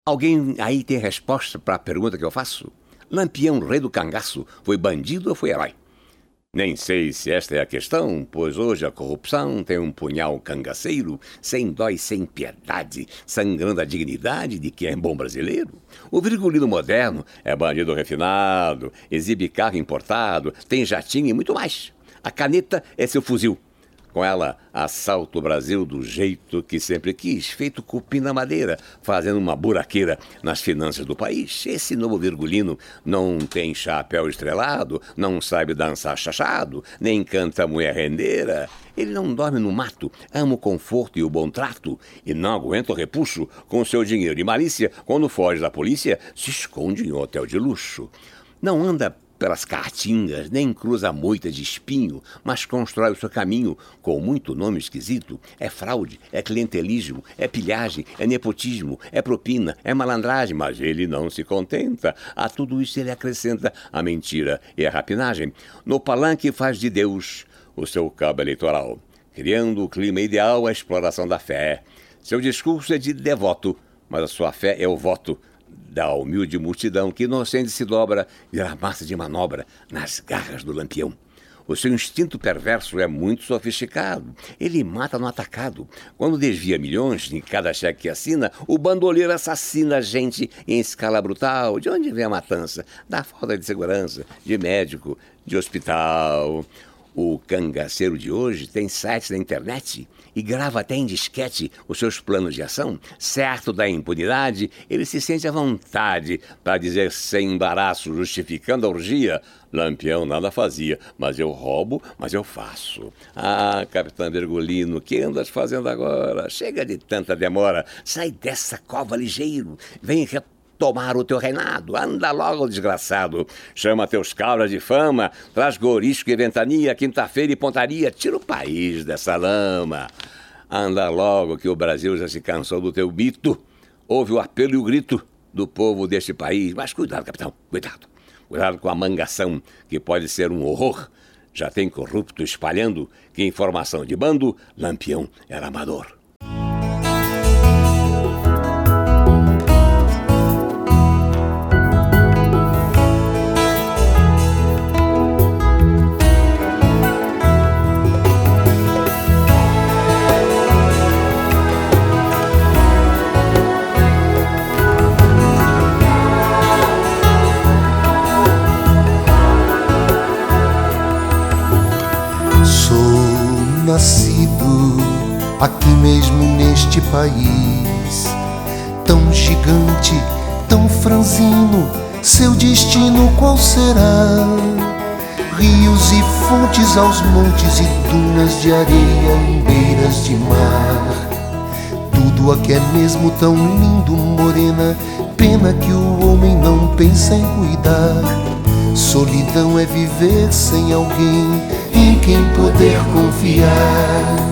Alguém aí tem resposta para a pergunta que eu faço? Lampião, rei do cangaço, foi bandido ou foi herói? Nem sei se esta é a questão, pois hoje a corrupção tem um punhal cangaceiro, sem dó e sem piedade, sangrando a dignidade de quem é bom brasileiro. O virgulino moderno é bandido refinado, exibe carro importado, tem jatinho e muito mais. A caneta é seu fuzil. Com ela, assalta o Brasil do jeito que sempre quis, feito cupim na madeira, fazendo uma buraqueira nas finanças do país. Esse novo virgulino não tem chapéu estrelado, não sabe dançar chachado, nem canta mulher rendeira. Ele não dorme no mato, ama o conforto e o bom trato, e não aguenta o repuxo com seu dinheiro e malícia. Quando foge da polícia, se esconde em um hotel de luxo. Não anda pelas caatingas, nem cruza a moita de espinho, mas constrói o seu caminho com muito nome esquisito. É fraude, é clientelismo, é pilhagem, é nepotismo, é propina, é malandragem, mas ele não se contenta. A tudo isso ele acrescenta a mentira e a rapinagem. No palanque faz de Deus o seu cabo eleitoral, criando o clima ideal à exploração da fé. Seu discurso é de devoto, mas a sua fé é o voto da humilde multidão que inocente se dobra, vira massa de manobra nas garras do Lampião. O seu instinto perverso é muito sofisticado. Ele mata no atacado. Quando desvia milhões em cada cheque que assina, o bandoleiro assassina a gente em escala brutal. De onde vem a matança? Da falta de segurança, de médico, de hospital. O cangaceiro de hoje tem sites na internet e grava até em disquete os seus planos de ação. Certo da impunidade, ele se sente à vontade para dizer sem embaraço, justificando a orgia: Lampião nada fazia, mas eu roubo, mas eu faço. Ah, capitão Virgulino, que andas fazendo agora? Chega de tanta demora, sai dessa cova ligeiro, vem tomar o teu reinado, anda logo, desgraçado. Chama teus cabras de fama, traz gorisco e ventania, quinta-feira e pontaria, tira o país dessa lama. Anda logo, que o Brasil já se cansou do teu mito. Ouve o apelo e o grito do povo deste país. Mas cuidado, capitão, cuidado. Cuidado com a mangação, que pode ser um horror. Já tem corrupto espalhando que informação de bando, Lampião era amador. Nascido aqui mesmo neste país, tão gigante, tão franzino, seu destino qual será? Rios e fontes aos montes e dunas de areia em beiras de mar. Tudo aqui é mesmo tão lindo, morena, pena que o homem não pensa em cuidar. Solidão é viver sem alguém em quem poder confiar.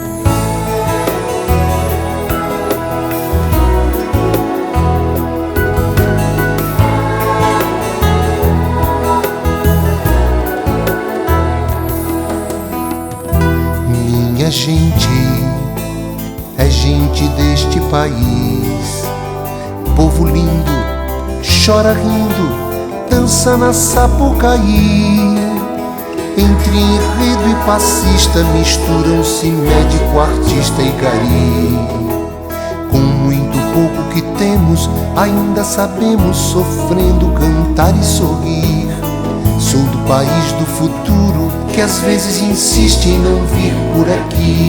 Minha gente é gente deste país, povo lindo, chora rindo, dança na Sapucaí. Entre enredo e passista misturam-se médico, artista e gari. Com muito pouco que temos, ainda sabemos, sofrendo, cantar e sorrir. Sou do país do futuro, que às vezes insiste em não vir por aqui.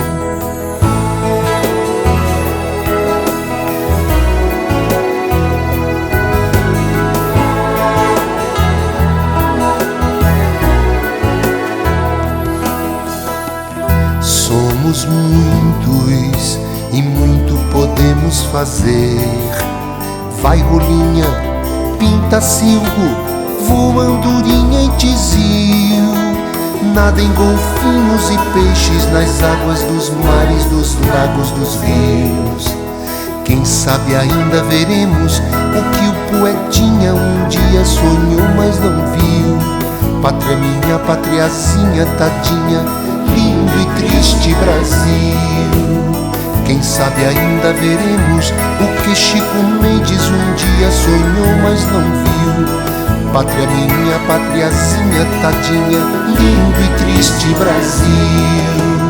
Somos muitos e muito podemos fazer. Vai rolinha, pinta silgo, voa andorinha e tizil. Nada em golfinhos e peixes nas águas dos mares, dos lagos, dos rios. Quem sabe ainda veremos o que o poetinha um dia sonhou, mas não viu. Pátria minha, patriazinha, tadinha, lindo e triste Brasil. Quem sabe ainda veremos o que Chico Mendes um dia sonhou, mas não viu. Pátria minha, pátriazinha, tadinha, lindo e triste Brasil.